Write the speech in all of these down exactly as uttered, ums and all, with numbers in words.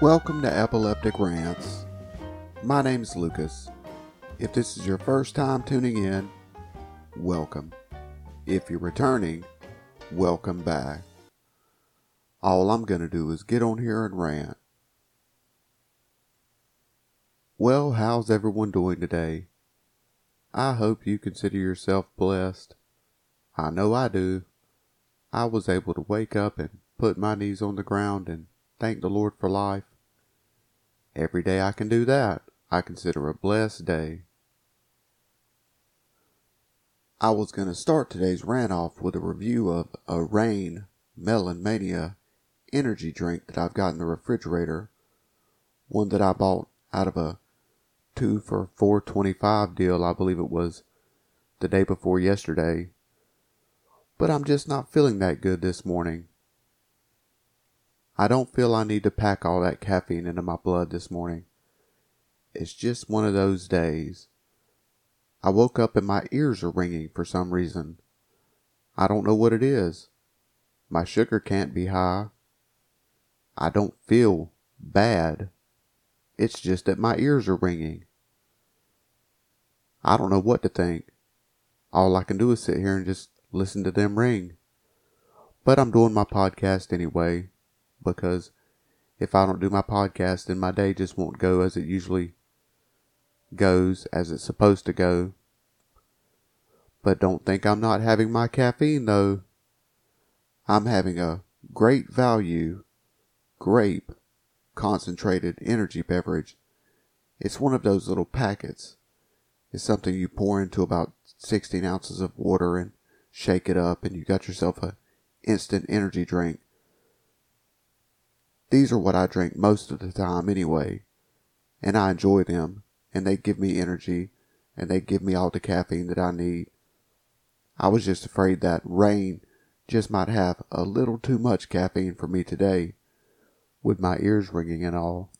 Welcome to Epileptic Rants. My name's Lucas. If this is your first time tuning in, welcome. If you're returning, welcome back. All I'm gonna do is get on here and rant. Well, how's everyone doing today? I hope you consider yourself blessed. I know I do. I was able to wake up and put my knees on the ground and thank the Lord for life. Every day I can do that, I consider a blessed day. I was going to start today's rant off with a review of a Reign Melon Mania energy drink that I've got in the refrigerator. One that I bought out of a two for four twenty-five deal, I believe it was the day before yesterday. But I'm just not feeling that good this morning. I don't feel I need to pack all that caffeine into my blood this morning. It's just one of those days. I woke up and my ears are ringing for some reason. I don't know what it is. My sugar can't be high. I don't feel bad. It's just that my ears are ringing. I don't know what to think. All I can do is sit here and just listen to them ring. But I'm doing my podcast anyway. Because if I don't do my podcast, then my day just won't go as it usually goes, as it's supposed to go. But don't think I'm not having my caffeine, though. I'm having a great value grape concentrated energy beverage. It's one of those little packets. It's something you pour into about sixteen ounces of water and shake it up, and you got yourself a instant energy drink. These are what I drink most of the time anyway, and I enjoy them, and they give me energy, and they give me all the caffeine that I need. I was just afraid that Reign just might have a little too much caffeine for me today, with my ears ringing and all.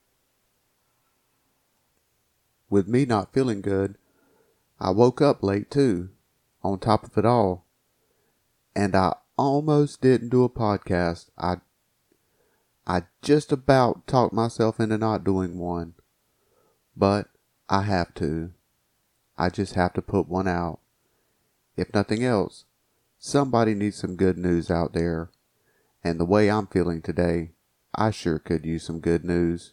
With me not feeling good, I woke up late too, on top of it all, and I almost didn't do a podcast. I I just about talked myself into not doing one, but I have to. I just have to put one out. If nothing else, somebody needs some good news out there, and the way I'm feeling today, I sure could use some good news.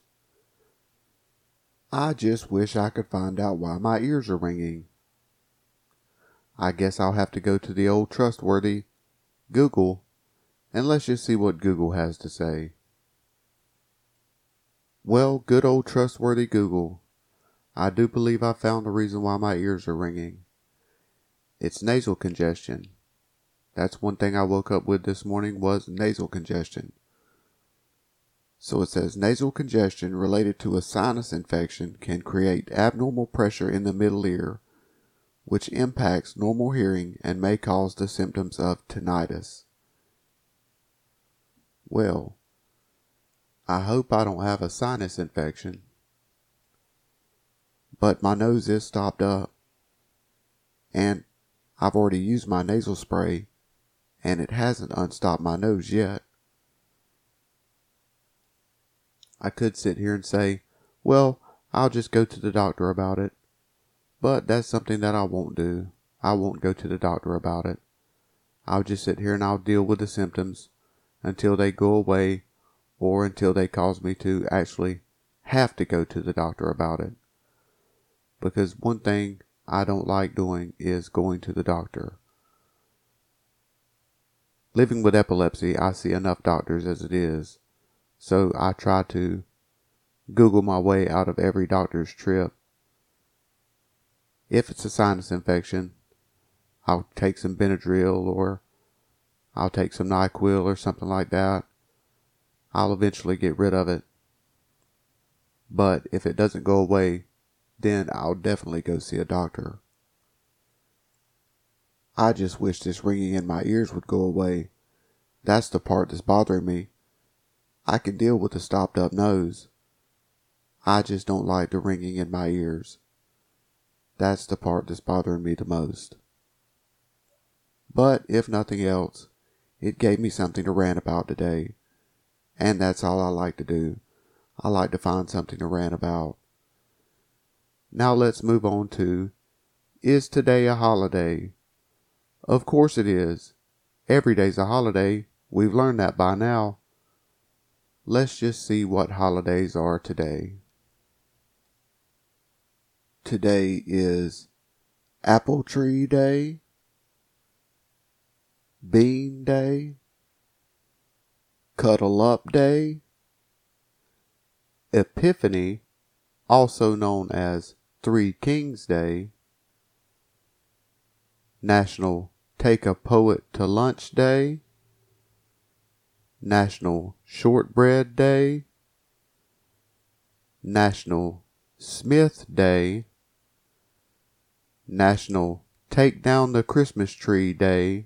I just wish I could find out why my ears are ringing. I guess I'll have to go to the old trustworthy Google, and let's just see what Google has to say. Well, good old trustworthy Google, I do believe I found the reason why my ears are ringing. It's nasal congestion. That's one thing I woke up with this morning was nasal congestion. So it says nasal congestion related to a sinus infection can create abnormal pressure in the middle ear, which impacts normal hearing and may cause the symptoms of tinnitus. Well, I hope I don't have a sinus infection. But my nose is stopped up. And I've already used my nasal spray, and it hasn't unstopped my nose yet. I could sit here and say, well, I'll just go to the doctor about it. But that's something that I won't do. I won't go to the doctor about it. I'll just sit here and I'll deal with the symptoms until they go away, or until they cause me to actually have to go to the doctor about it. Because one thing I don't like doing is going to the doctor. Living with epilepsy, I see enough doctors as it is, so I try to Google my way out of every doctor's trip. If it's a sinus infection, I'll take some Benadryl, or I'll take some NyQuil or something like that. I'll eventually get rid of it. But if it doesn't go away, then I'll definitely go see a doctor. I just wish this ringing in my ears would go away. That's the part that's bothering me. I can deal with a stopped up nose. I just don't like the ringing in my ears. That's the part that's bothering me the most. But if nothing else, it gave me something to rant about today. And that's all I like to do. I like to find something to rant about. Now let's move on to, is today a holiday? Of course it is. Every day's a holiday. We've learned that by now. Let's just see what holidays are today. Today is Apple Tree Day, Bean Day, Cuddle Up Day, Epiphany, also known as Three Kings Day, National Take a Poet to Lunch Day, National Shortbread Day, National Smith Day, National Take Down the Christmas Tree Day,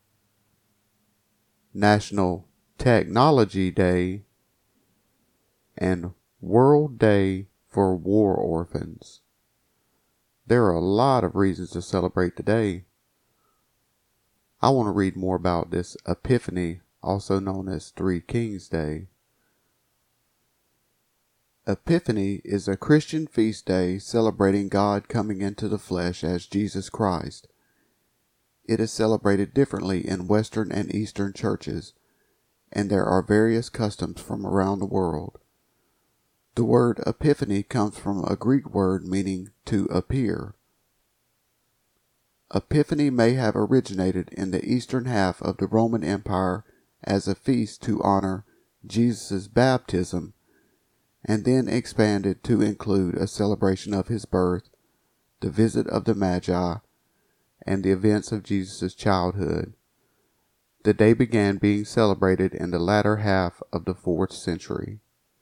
National Technology Day, and World Day for War Orphans. There are a lot of reasons to celebrate today. I want to read more about this Epiphany, also known as Three Kings Day. Epiphany is a Christian feast day celebrating God coming into the flesh as Jesus Christ. It is celebrated differently in Western and Eastern churches, and there are various customs from around the world. The word Epiphany comes from a Greek word meaning to appear. Epiphany may have originated in the eastern half of the Roman Empire as a feast to honor Jesus' baptism, and then expanded to include a celebration of his birth, the visit of the Magi, and the events of Jesus' childhood. The day began being celebrated in the latter half of the fourth century.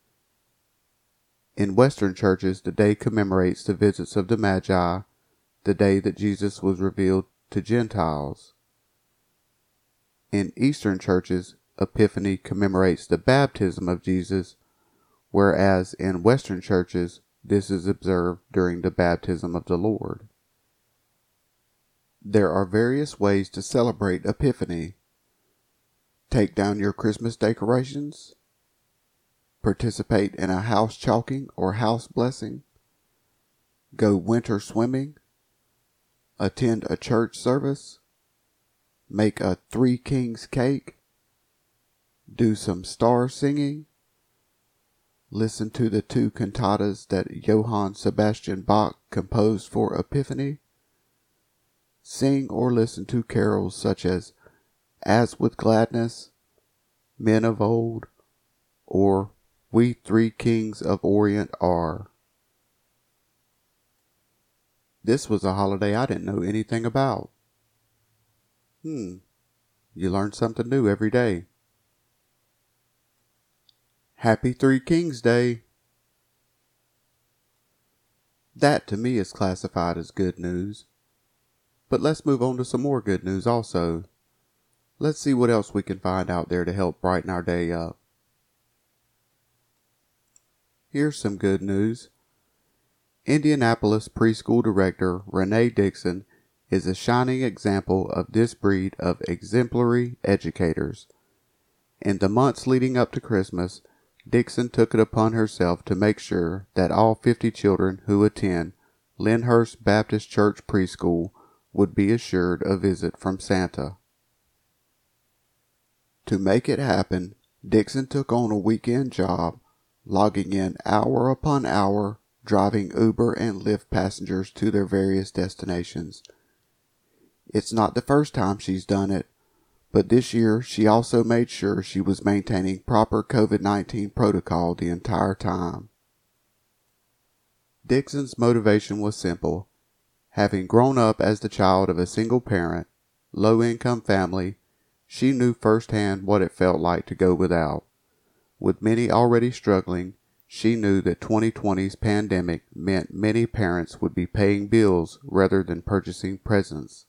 In Western churches, the day commemorates the visits of the Magi, the day that Jesus was revealed to Gentiles. In Eastern churches, Epiphany commemorates the baptism of Jesus, whereas in Western churches, this is observed during the baptism of the Lord. There are various ways to celebrate Epiphany. Take down your Christmas decorations. Participate in a house chalking or house blessing. Go winter swimming. Attend a church service. Make a Three Kings cake. Do some star singing. Listen to the two cantatas that Johann Sebastian Bach composed for Epiphany. Sing or listen to carols such as As with Gladness, Men of Old, or We Three Kings of Orient Are. This was a holiday I didn't know anything about. Hmm, you learn something new every day. Happy Three Kings Day! That to me is classified as good news. But let's move on to some more good news also. Let's see what else we can find out there to help brighten our day up. Here's some good news. Indianapolis preschool director Renee Dixon is a shining example of this breed of exemplary educators. In the months leading up to Christmas, Dixon took it upon herself to make sure that all fifty children who attend Lyndhurst Baptist Church Preschool would be assured a visit from Santa. To make it happen, Dixon took on a weekend job, logging in hour upon hour, driving Uber and Lyft passengers to their various destinations. It's not the first time she's done it, but this year she also made sure she was maintaining proper COVID nineteen protocol the entire time. Dixon's motivation was simple. Having grown up as the child of a single parent, low-income family, she knew firsthand what it felt like to go without. With many already struggling, she knew that twenty twenty's pandemic meant many parents would be paying bills rather than purchasing presents.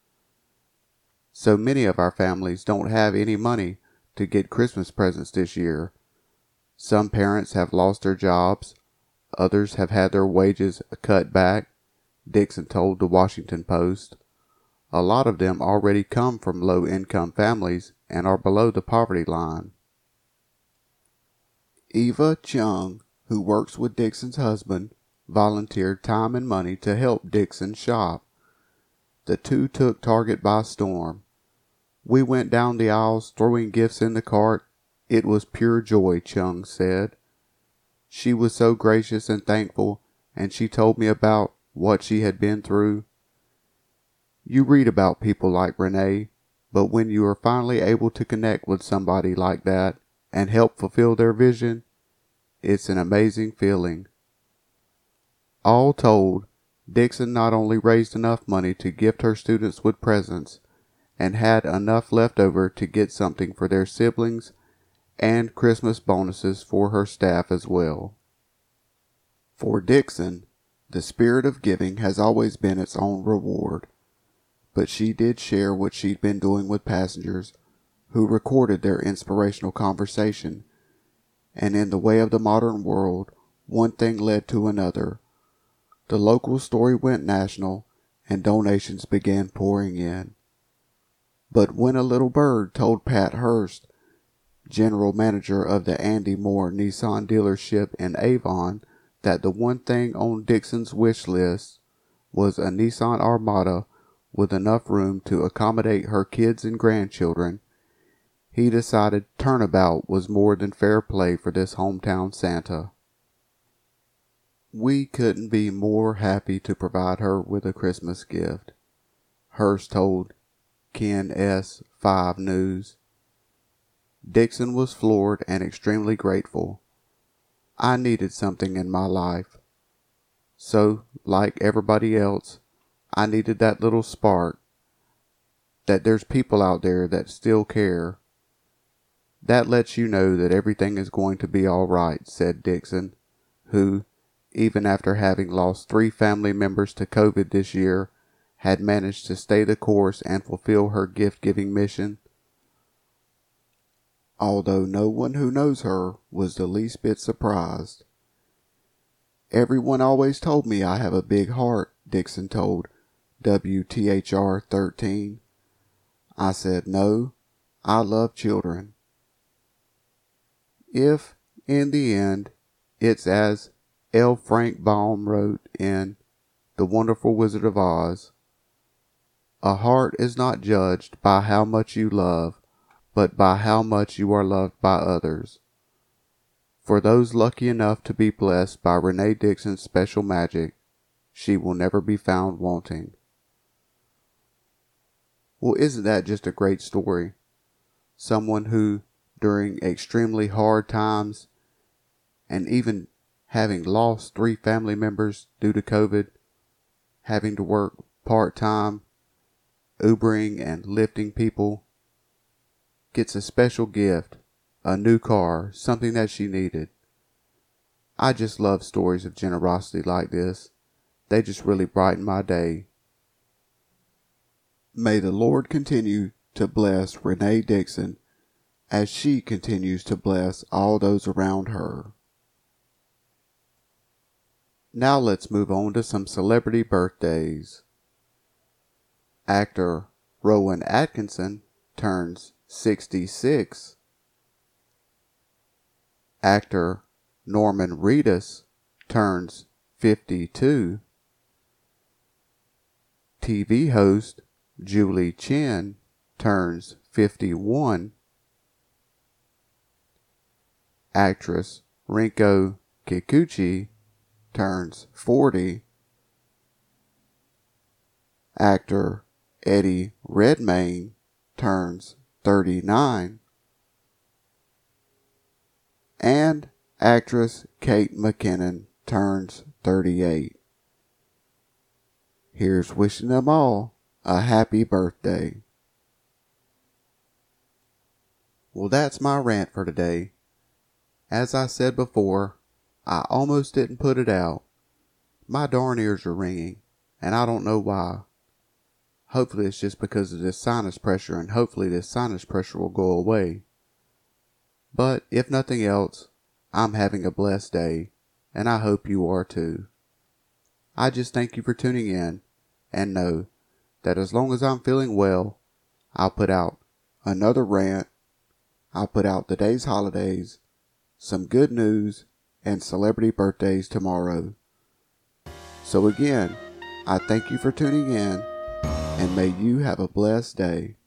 So many of our families don't have any money to get Christmas presents this year. Some parents have lost their jobs, others have had their wages cut back, Dixon told the Washington Post. A lot of them already come from low-income families and are below the poverty line. Eva Chung who works with Dixon's husband, volunteered time and money to help Dixon shop. The two took Target by storm. We went down the aisles throwing gifts in the cart. It was pure joy, Chung said. She was so gracious and thankful, and she told me about what she had been through. You read about people like Renee, but when you are finally able to connect with somebody like that and help fulfill their vision, it's an amazing feeling. All told, Dixon not only raised enough money to gift her students with presents, and had enough left over to get something for their siblings and Christmas bonuses for her staff as well. For Dixon, the spirit of giving has always been its own reward, but she did share what she'd been doing with passengers who recorded their inspirational conversation, and in the way of the modern world, one thing led to another. The local story went national, and donations began pouring in. But when a little bird told Pat Hurst, general manager of the Andy Moore Nissan dealership in Avon, that the one thing on Dixon's wish list was a Nissan Armada with enough room to accommodate her kids and grandchildren, he decided turnabout was more than fair play for this hometown Santa. We couldn't be more happy to provide her with a Christmas gift, Hurst told Ken S. five News. Dixon was floored and extremely grateful. I needed something in my life. So, like everybody else, I needed that little spark, that there's people out there that still care. That lets you know that everything is going to be all right, said Dixon, who, even after having lost three family members to COVID this year, had managed to stay the course and fulfill her gift-giving mission. Although no one who knows her was the least bit surprised. Everyone always told me I have a big heart, Dixon told W T H R thirteen. I said, no, I love children. If, in the end, it's as L. Frank Baum wrote in The Wonderful Wizard of Oz, a heart is not judged by how much you love, but by how much you are loved by others. For those lucky enough to be blessed by Renee Dixon's special magic, she will never be found wanting. Well, isn't that just a great story? Someone who, during extremely hard times, and even having lost three family members due to COVID, having to work part-time, Ubering and lifting people, gets a special gift, a new car, something that she needed. I just love stories of generosity like this. They just really brighten my day. May the Lord continue to bless Renee Dixon as she continues to bless all those around her. Now let's move on to some celebrity birthdays. Actor Rowan Atkinson turns sixty-six. Actor Norman Reedus turns fifty-two. T V host Julie Chen turns fifty-one. Actress Rinko Kikuchi turns forty. Actor Eddie Redmayne turns thirty-nine. And actress Kate McKinnon turns thirty-eight. Here's wishing them all a happy birthday. Well, that's my rant for today. As I said before, I almost didn't put it out. My darn ears are ringing, and I don't know why. Hopefully it's just because of this sinus pressure, and hopefully this sinus pressure will go away. But if nothing else, I'm having a blessed day, and I hope you are too. I just thank you for tuning in, and know that as long as I'm feeling well, I'll put out another rant, I'll put out the day's holidays, some good news, and celebrity birthdays tomorrow. So again, I thank you for tuning in, and may you have a blessed day.